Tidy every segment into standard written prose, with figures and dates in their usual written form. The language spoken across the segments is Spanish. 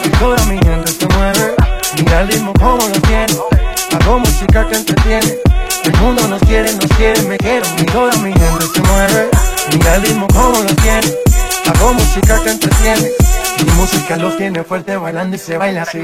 Toda mi gente se mueve, mira el ritmo como lo tiene. Hago música que entretiene. El mundo nos quiere, me quiero. Y toda mi gente se mueve, mira el ritmo como lo tiene. Hago música que entretiene. Mi música los tiene fuerte bailando y se baila así.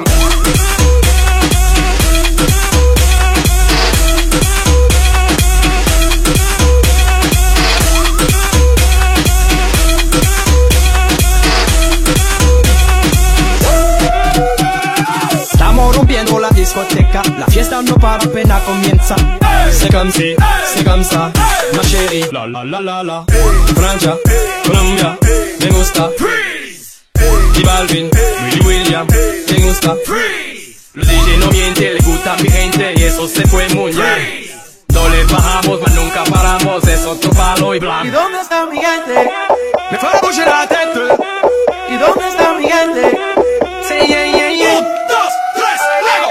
Estamos rompiendo la discoteca, la fiesta no para, apenas comienza. C'est comme si, c'est comme ça, ma chérie. La la la la la. Francia, Colombia, me gusta. Freeze. Y Balvin, Willy William, me gusta. Freeze. Los DJ no mienten, le gusta a mi gente y eso se fue muy bien. No le bajamos, mas nunca paramos, es otro palo y blanco. ¿Y dónde está mi gente? Me fue a bouger la tête. ¿Y dónde está mi gente? Sí, yeah, yeah, yeah. 1, 2, 3, luego.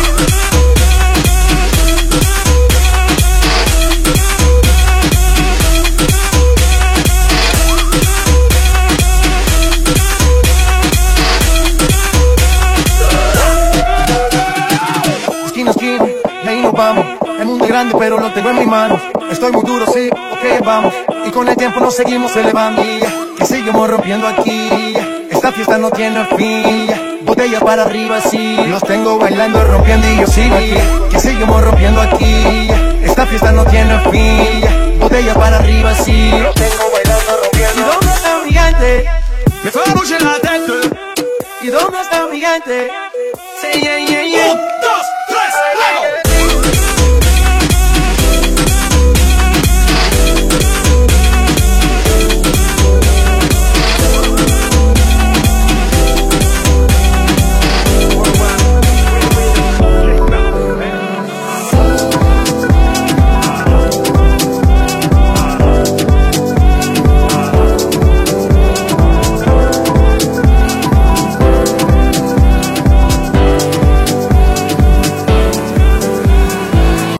Esquina, esquina, y ahí nos vamos. El mundo es grande pero lo tengo en mis manos. Estoy muy duro, sí, ok, vamos. Y con el tiempo nos seguimos elevando. Que seguimos rompiendo aquí. Esta fiesta no tiene fin. Botellas para arriba, sí. Los tengo bailando, rompiendo y yo sigo aquí. Que seguimos rompiendo aquí. Esta fiesta no tiene fin. Botellas para arriba, sí. Los tengo bailando, rompiendo. ¿Y dónde está mi gente? Me fue a bouger la tête. ¿Y dónde está mi gente? Sí, yeah, yeah, yeah. 1, 2, 3, luego.